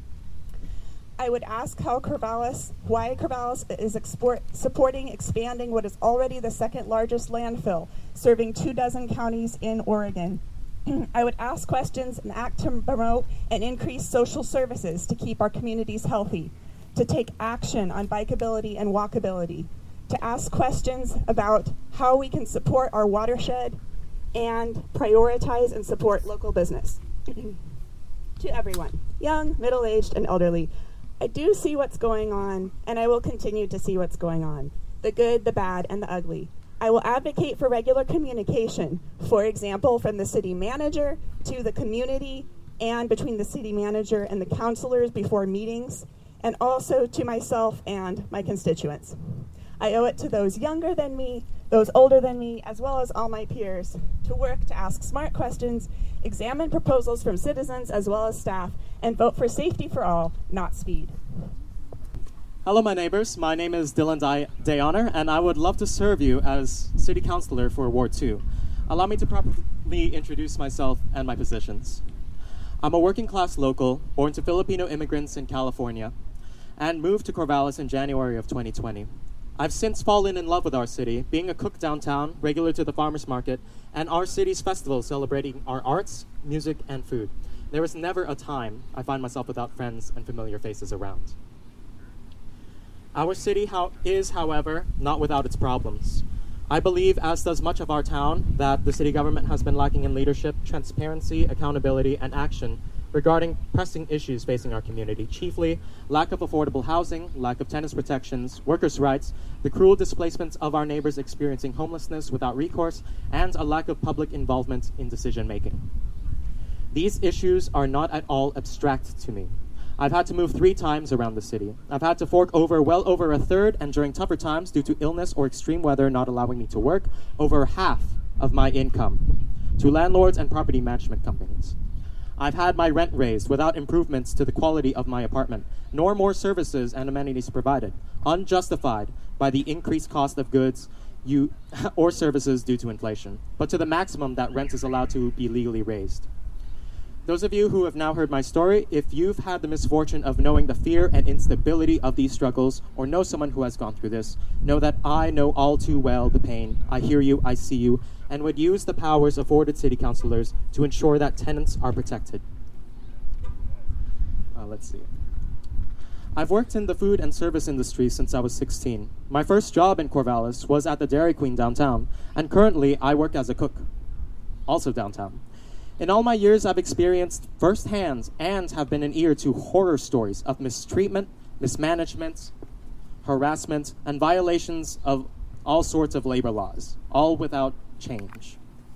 I would ask how Corvallis, why Corvallis is export, supporting expanding what is already the second largest landfill, serving two dozen counties in Oregon. I would ask questions and act to promote and increase social services to keep our communities healthy, to take action on bikeability and walkability, to ask questions about how we can support our watershed and prioritize and support local business. To everyone, young, middle-aged, and elderly, I do see what's going on, and I will continue to see what's going on, the good, the bad, and the ugly. I will advocate for regular communication, for example, from the city manager to the community and between the city manager and the councilors before meetings, and also to myself and my constituents. I owe it to those younger than me, those older than me, as well as all my peers, to work to ask smart questions, examine proposals from citizens as well as staff, and vote for safety for all, not speed. Hello, my neighbors. My name is Dylan Dayhonour, and I would love to serve you as City Councilor for Ward two. Allow me to properly introduce myself and my positions. I'm a working-class local, born to Filipino immigrants in California, and moved to Corvallis in January of twenty twenty. I've since fallen in love with our city, being a cook downtown, regular to the farmers market, and our city's festival celebrating our arts, music, and food. There is never a time I find myself without friends and familiar faces around. Our city how- is, however, not without its problems. I believe, as does much of our town, that the city government has been lacking in leadership, transparency, accountability, and action regarding pressing issues facing our community, chiefly lack of affordable housing, lack of tenants' protections, workers' rights, the cruel displacements of our neighbors experiencing homelessness without recourse, and a lack of public involvement in decision-making. These issues are not at all abstract to me. I've had to move three times around the city. I've had to fork over well over a third, and during tougher times, due to illness or extreme weather not allowing me to work, over half of my income to landlords and property management companies. I've had my rent raised without improvements to the quality of my apartment, nor more services and amenities provided, unjustified by the increased cost of goods you or services due to inflation, but to the maximum that rent is allowed to be legally raised. Those of you who have now heard my story, if you've had the misfortune of knowing the fear and instability of these struggles, or know someone who has gone through this, know that I know all too well the pain. I hear you, I see you, and would use the powers afforded city councilors to ensure that tenants are protected. Uh, let's see. I've worked in the food and service industry since I was sixteen. My first job in Corvallis was at the Dairy Queen downtown, and currently I work as a cook, also downtown. In all my years, I've experienced firsthand and have been an ear to horror stories of mistreatment, mismanagement, harassment, and violations of all sorts of labor laws, all without change.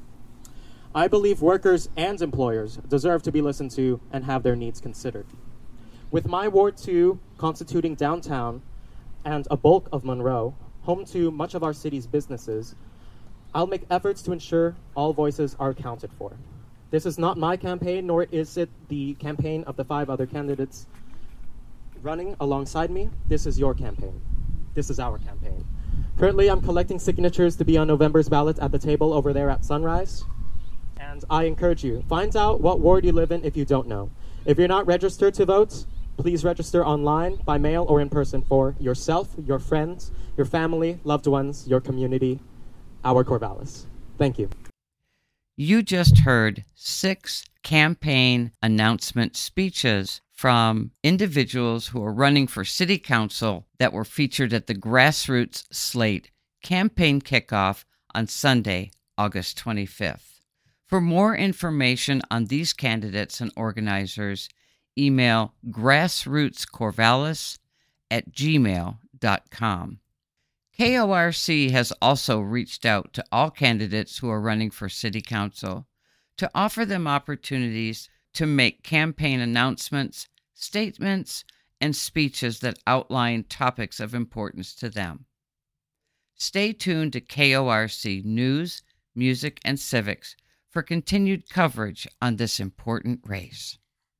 I believe workers and employers deserve to be listened to and have their needs considered. With my Ward two constituting downtown and a bulk of Monroe, home to much of our city's businesses, I'll make efforts to ensure all voices are accounted for. This is not my campaign, nor is it the campaign of the five other candidates running alongside me. This is your campaign. This is our campaign. Currently, I'm collecting signatures to be on November's ballot at the table over there at Sunrise. And I encourage you, find out what ward you live in if you don't know. If you're not registered to vote, please register online, by mail, or in person for yourself, your friends, your family, loved ones, your community, our Corvallis. Thank you. You just heard six campaign announcement speeches from individuals who are running for city council that were featured at the Grassroots Slate campaign kickoff on Sunday, August twenty-fifth. For more information on these candidates and organizers, email grassrootscorvallis at gmail dot com. K O R C has also reached out to all candidates who are running for city council to offer them opportunities to make campaign announcements, statements, and speeches that outline topics of importance to them. Stay tuned to K O R C News, Music, and Civics for continued coverage on this important race.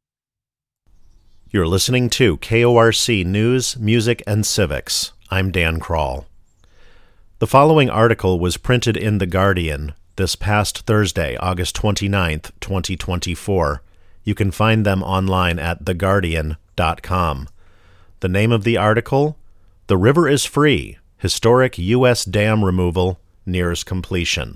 You're listening to K O R C News, Music, and Civics. I'm Dan Kroll. The following article was printed in The Guardian this past Thursday, August twenty-ninth, twenty twenty-four. You can find them online at the guardian dot com. The name of the article, The River is Free, Historic U S Dam Removal Nears Completion.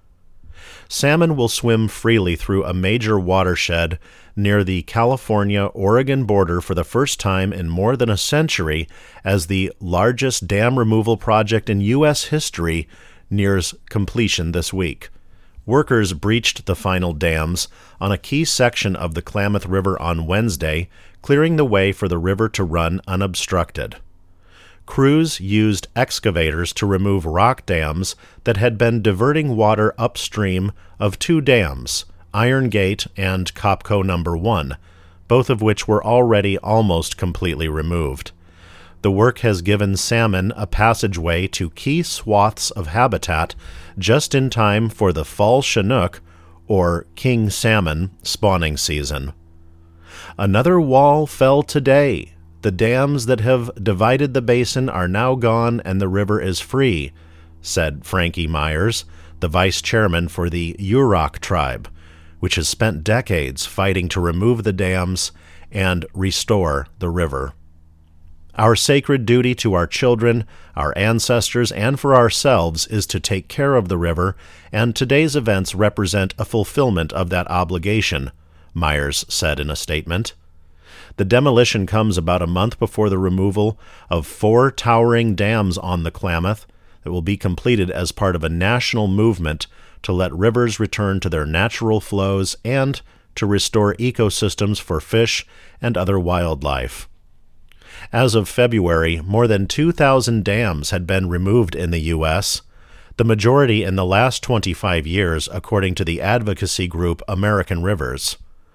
Salmon will swim freely through a major watershed near the California-Oregon border for the first time in more than a century as the largest dam removal project in U S history nears completion this week. Workers breached the final dams on a key section of the Klamath River on Wednesday, clearing the way for the river to run unobstructed. Crews used excavators to remove rock dams that had been diverting water upstream of two dams, Iron Gate and Copco Number One, both of which were already almost completely removed. The work has given salmon a passageway to key swaths of habitat just in time for the fall Chinook, or king salmon, spawning season. Another wall fell today. The dams that have divided the basin are now gone and the river is free, said Frankie Myers, the vice chairman for the Yurok tribe, which has spent decades fighting to remove the dams and restore the river. Our sacred duty to our children, our ancestors, and for ourselves is to take care of the river, and today's events represent a fulfillment of that obligation, Myers said in a statement. The demolition comes about a month before the removal of four towering dams on the Klamath that will be completed as part of a national movement to let rivers return to their natural flows and to restore ecosystems for fish and other wildlife. As of February, more than two thousand dams had been removed in the U S, the majority in the last twenty-five years, according to the advocacy group American Rivers.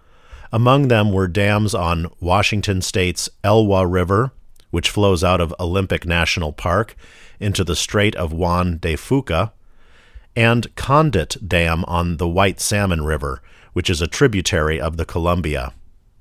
Among them were dams on Washington State's Elwha River, which flows out of Olympic National Park into the Strait of Juan de Fuca, and Condit Dam on the White Salmon River, which is a tributary of the Columbia.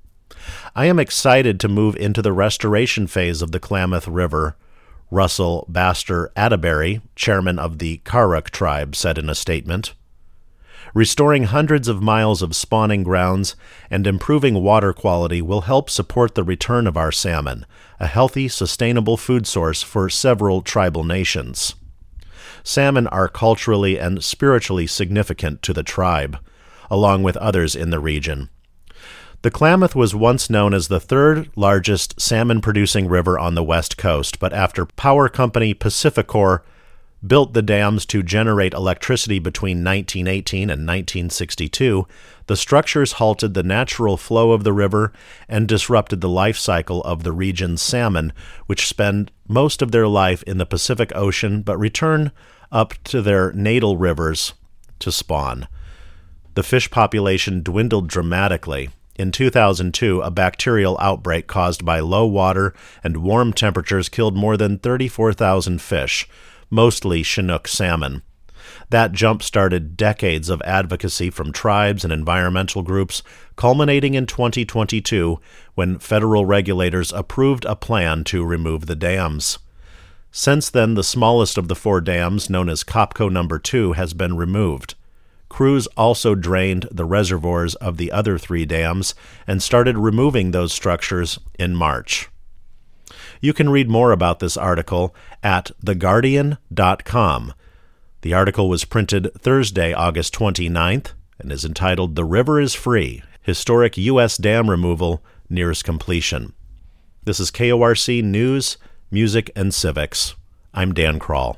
I am excited to move into the restoration phase of the Klamath River, Russell Baxter Atterbury, chairman of the Karuk tribe, said in a statement. Restoring hundreds of miles of spawning grounds and improving water quality will help support the return of our salmon, a healthy, sustainable food source for several tribal nations. Salmon are culturally and spiritually significant to the tribe, along with others in the region. The Klamath was once known as the third largest salmon-producing river on the West Coast, but after power company Pacificor built the dams to generate electricity between nineteen eighteen and nineteen sixty-two, the structures halted the natural flow of the river and disrupted the life cycle of the region's salmon, which spend most of their life in the Pacific Ocean but return up to their natal rivers to spawn. The fish population dwindled dramatically. In two thousand two, a bacterial outbreak caused by low water and warm temperatures killed more than thirty-four thousand fish, mostly Chinook salmon. That jump-started decades of advocacy from tribes and environmental groups, culminating in twenty twenty-two when federal regulators approved a plan to remove the dams. Since then, the smallest of the four dams, known as Copco Number two, has been removed. Crews also drained the reservoirs of the other three dams and started removing those structures in March. You can read more about this article at the guardian dot com. The article was printed Thursday, August twenty-ninth, and is entitled "The River is Free. Historic U S Dam Removal Nears Completion." This is K O R C News, Music, and Civics. I'm Dan Kroll.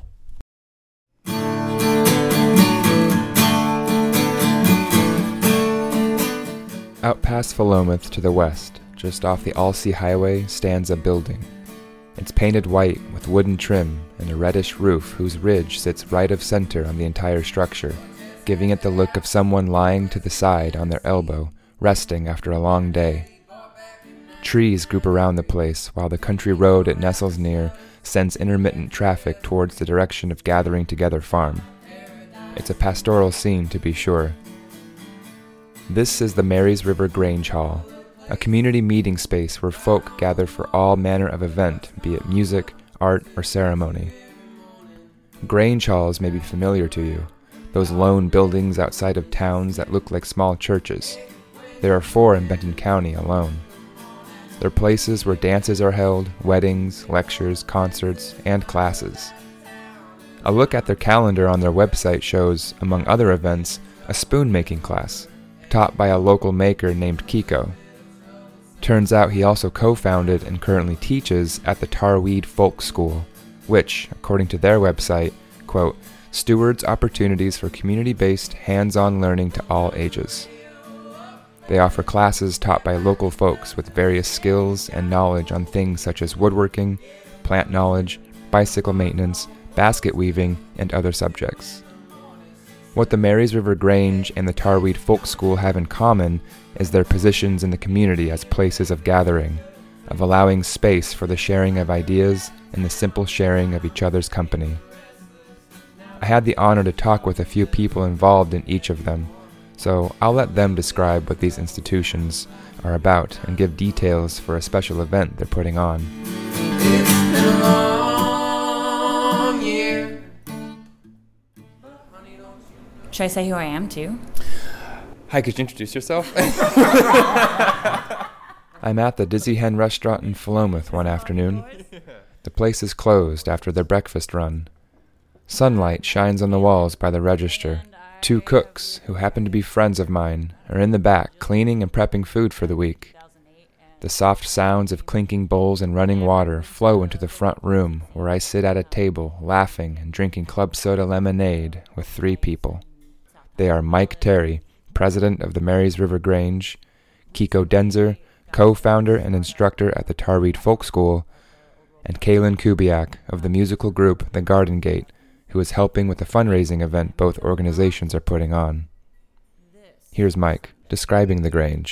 Out past Philomath to the west, just off the Alsea Highway, stands a building. It's painted white with wooden trim and a reddish roof whose ridge sits right of center on the entire structure, giving it the look of someone lying to the side on their elbow, resting after a long day. Trees group around the place, while the country road it nestles near sends intermittent traffic towards the direction of Gathering Together Farm. It's a pastoral scene, to be sure. This is the Marys River Grange Hall, a community meeting space where folk gather for all manner of event, be it music, art, or ceremony. Grange halls may be familiar to you, those lone buildings outside of towns that look like small churches. There are four in Benton County alone. They're places where dances are held, weddings, lectures, concerts, and classes. A look at their calendar on their website shows, among other events, a spoon-making class, taught by a local maker named Kiko. Turns out he also co-founded and currently teaches at the Tarweed Folk School, which, according to their website, quote, stewards opportunities for community-based, hands-on learning to all ages. They offer classes taught by local folks with various skills and knowledge on things such as woodworking, plant knowledge, bicycle maintenance, basket weaving, and other subjects. What the Marys River Grange and the Tarweed Folk School have in common is their positions in the community as places of gathering, of allowing space for the sharing of ideas and the simple sharing of each other's company. I had the honor to talk with a few people involved in each of them, so I'll let them describe what these institutions are about and give details for a special event they're putting on. It's been a long year. Should I say who I am, too? Hi, could you introduce yourself? I'm at the Dizzy Hen restaurant in Philomath one afternoon. The place is closed after their breakfast run. Sunlight shines on the walls by the register. Two cooks, who happen to be friends of mine, are in the back cleaning and prepping food for the week. The soft sounds of clinking bowls and running water flow into the front room where I sit at a table laughing and drinking club soda lemonade with three people. They are Mike Terry, president of the Marys River Grange, Kiko Denzer, co-founder and instructor at the Tarweed Folk School, and Kaylin Kubiak of the musical group The Garden Gate, who is helping with the fundraising event both organizations are putting on. Here's Mike, describing the Grange.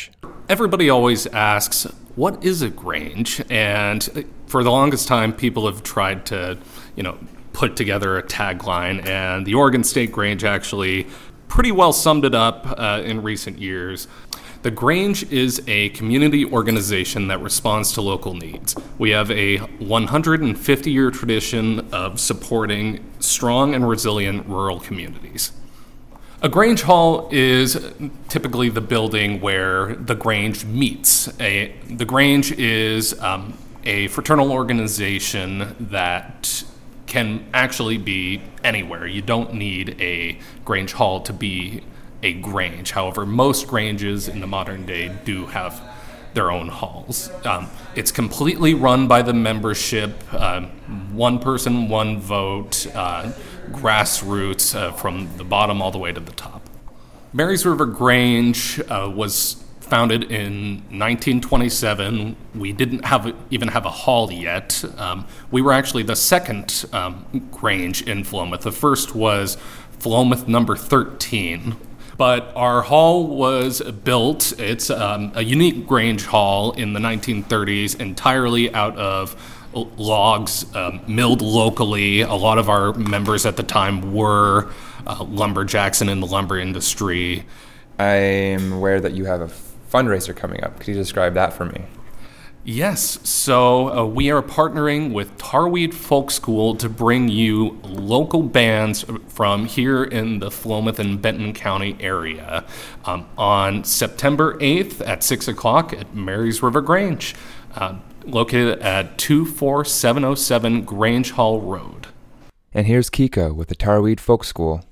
everybody always asks, what is a Grange? And for the longest time, people have tried to, you know, put together a tagline, and the Oregon State Grange actually pretty well summed it up uh, in recent years. The Grange is a community organization that responds to local needs. We have a one hundred fifty year tradition of supporting strong and resilient rural communities. A Grange Hall is typically the building where the Grange meets. A, the Grange is um, a fraternal organization that can actually be anywhere. You don't need a Grange Hall to be a Grange. However, most Granges in the modern day do have their own halls. Um, it's completely run by the membership, uh, one person, one vote, uh, grassroots uh, from the bottom all the way to the top. Marys River Grange uh, was founded in nineteen twenty-seven. We didn't have even have a hall yet. Um, we were actually the second um, Grange in Philomath. The first was Philomath number thirteen. But our hall was built, it's um, a unique Grange hall in the nineteen thirties, entirely out of logs um, milled locally. A lot of our members at the time were uh, lumberjacks and in the lumber industry. I'm aware that you have a fundraiser coming up. Could you describe that for me? Yes, so uh, we are partnering with Tarweed Folk School to bring you local bands from here in the Philomath and Benton County area um, on September eighth at six o'clock at Marys River Grange, uh, located at two four seven oh seven Grange Hall Road. And here's Kiko with the Tarweed Folk School.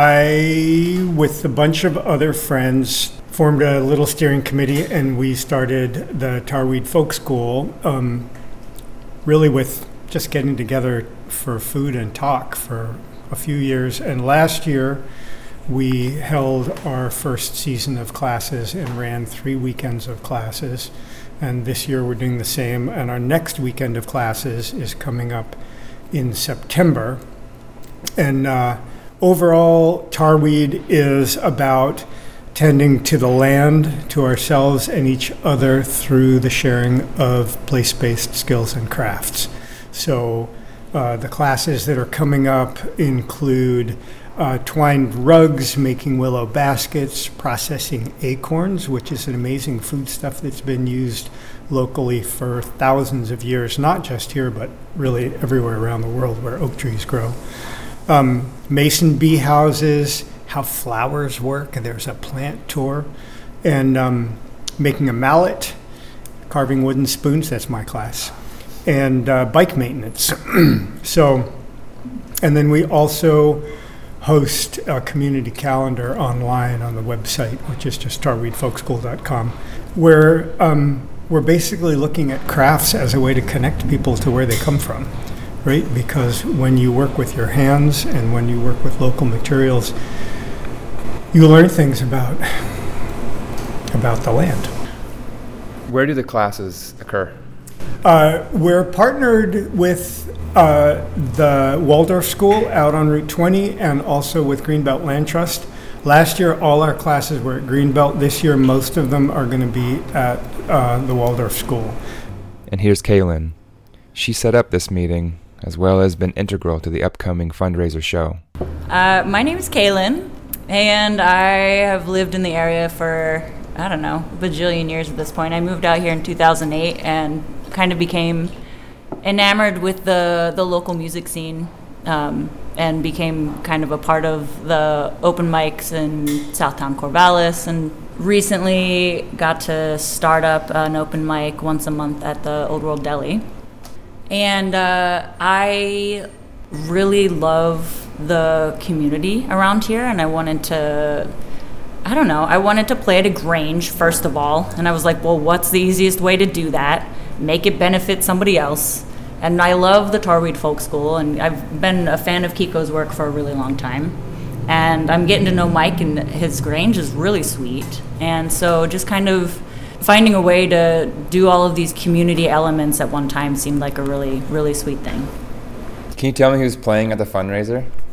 I, with a bunch of other friends, formed a little steering committee, and we started the Tarweed Folk School, um, really with just getting together for food and talk for a few years. And last year, we held our first season of classes and ran three weekends of classes. And this year, we're doing the same. And our next weekend of classes is coming up in September. And uh, overall, Tarweed is about tending to the land, to ourselves and each other through the sharing of place-based skills and crafts. So uh, the classes that are coming up include uh, twined rugs, making willow baskets, processing acorns, which is an amazing foodstuff that's been used locally for thousands of years, not just here, but really everywhere around the world where oak trees grow. Um, mason bee houses, how flowers work, and there's a plant tour, and um, making a mallet, carving wooden spoons, that's my class, and uh, bike maintenance. So, and then we also host a community calendar online on the website, which is just tarweed folk school dot com, where um, we're basically looking at crafts as a way to connect people to where they come from. Right? Because when you work with your hands and when you work with local materials, you learn things about about the land. Where do the classes occur? Uh, we're partnered with uh, the Waldorf School out on Route twenty and also with Greenbelt Land Trust. Last year, all our classes were at Greenbelt. This year, most of them are going to be at uh, the Waldorf School. And here's Kaylin. She set up this meeting, as well as been integral to the upcoming fundraiser show. Uh, my name is Kaylin, and I have lived in the area for, I don't know, a bajillion years at this point. I moved out here in two thousand eight and kind of became enamored with the, the local music scene um, and became kind of a part of the open mics in Southtown Corvallis, and recently got to start up an open mic once a month at the Old World Deli. And uh, I really love the community around here, and I wanted to, I don't know, I wanted to play at a Grange, first of all. And I was like, well, what's the easiest way to do that? Make it benefit somebody else. And I love the Tarweed Folk School, and I've been a fan of Kiko's work for a really long time. And I'm getting to know Mike, and his Grange is really sweet. And so just kind of finding a way to do all of these community elements at one time seemed like a really, really sweet thing. Can you tell me who's playing at the fundraiser?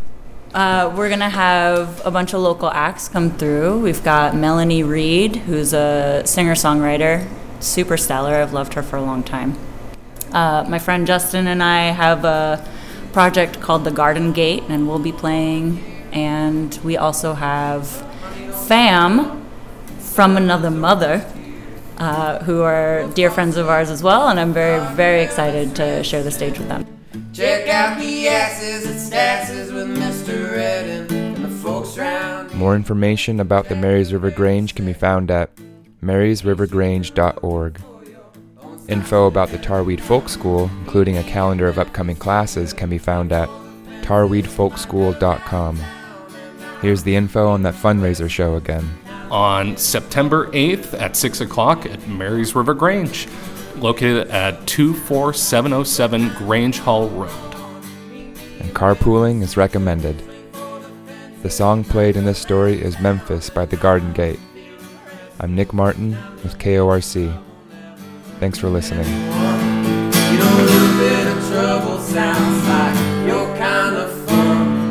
Uh, we're going to have a bunch of local acts come through. We've got Melanie Reed, who's a singer-songwriter, super stellar. I've loved her for a long time. Uh, my friend Justin and I have a project called The Garden Gate, and we'll be playing. And we also have Fam from Another Mother, uh, who are dear friends of ours as well, and I'm very, very excited to share the stage with them. Check out the asses and statses with Mister Redden and the folks round. More information about the Marys River Grange can be found at marys river grange dot org. Info about the Tarweed Folk School, including a calendar of upcoming classes, can be found at tarweed folk school dot com. Here's the info on that fundraiser show again. On September eighth at six o'clock at Marys River Grange, located at two four seven oh seven Grange Hall Road. And carpooling is recommended. The song played in this story is Memphis by The Garden Gate. I'm Nick Martin with K O R C. Thanks for listening. You know, a little bit of trouble sounds like your kind of fun.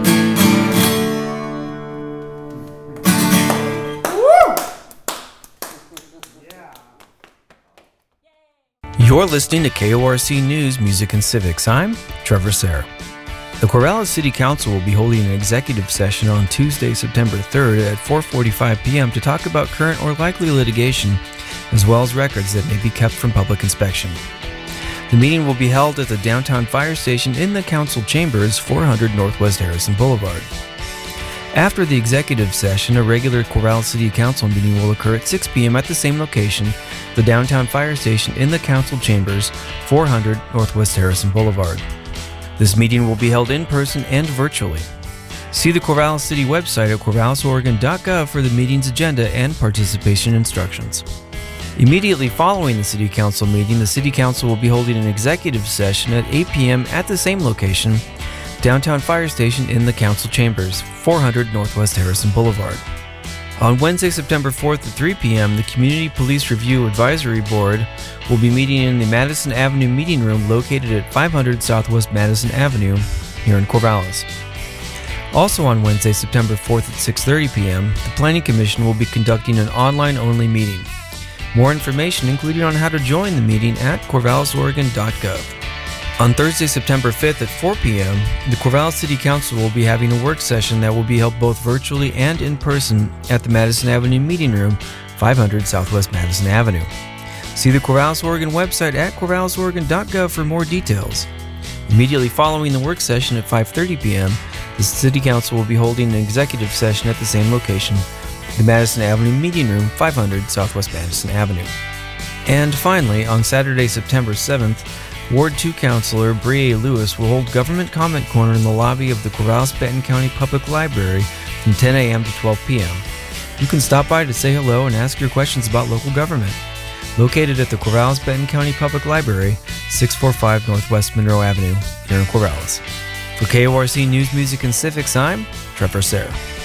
You're listening to K O R C News, Music and Civics. I'm Trevor Sayre. The Corvallis City Council will be holding an executive session on Tuesday, September third at four forty-five p.m. to talk about current or likely litigation, as well as records that may be kept from public inspection. The meeting will be held at the downtown fire station in the council chambers, four hundred Northwest Harrison Boulevard. After the executive session, a regular Corvallis City Council meeting will occur at six p.m. at the same location, the downtown fire station in the council chambers, four hundred Northwest Harrison Boulevard. This meeting will be held in person and virtually. See the Corvallis City website at corvallis oregon dot gov for the meeting's agenda and participation instructions. Immediately following the City Council meeting, the City Council will be holding an executive session at eight p.m. at the same location, downtown fire station in the council chambers, four hundred Northwest Harrison Boulevard. On Wednesday, September fourth at three p.m., the Community Police Review Advisory Board will be meeting in the Madison Avenue Meeting Room located at five hundred Southwest Madison Avenue here in Corvallis. Also on Wednesday, September fourth at six thirty p.m., the Planning Commission will be conducting an online-only meeting. More information, including on how to join the meeting, at corvallis oregon dot gov. On Thursday, September fifth at four p.m., the Corvallis City Council will be having a work session that will be held both virtually and in person at the Madison Avenue Meeting Room, five hundred Southwest Madison Avenue. See the Corvallis Oregon website at corvallis oregon dot gov for more details. Immediately following the work session at five thirty p.m., the City Council will be holding an executive session at the same location, the Madison Avenue Meeting Room, five hundred Southwest Madison Avenue. And finally, on Saturday, September seventh, Ward two Councilor Brie Lewis will hold Government Comment Corner in the lobby of the Corvallis-Benton County Public Library from ten a.m. to twelve p.m. You can stop by to say hello and ask your questions about local government. Located at the Corvallis-Benton County Public Library, six forty-five Northwest Monroe Avenue, here in Corvallis. For K O R C News, Music, and Civics, I'm Trevor Sayre.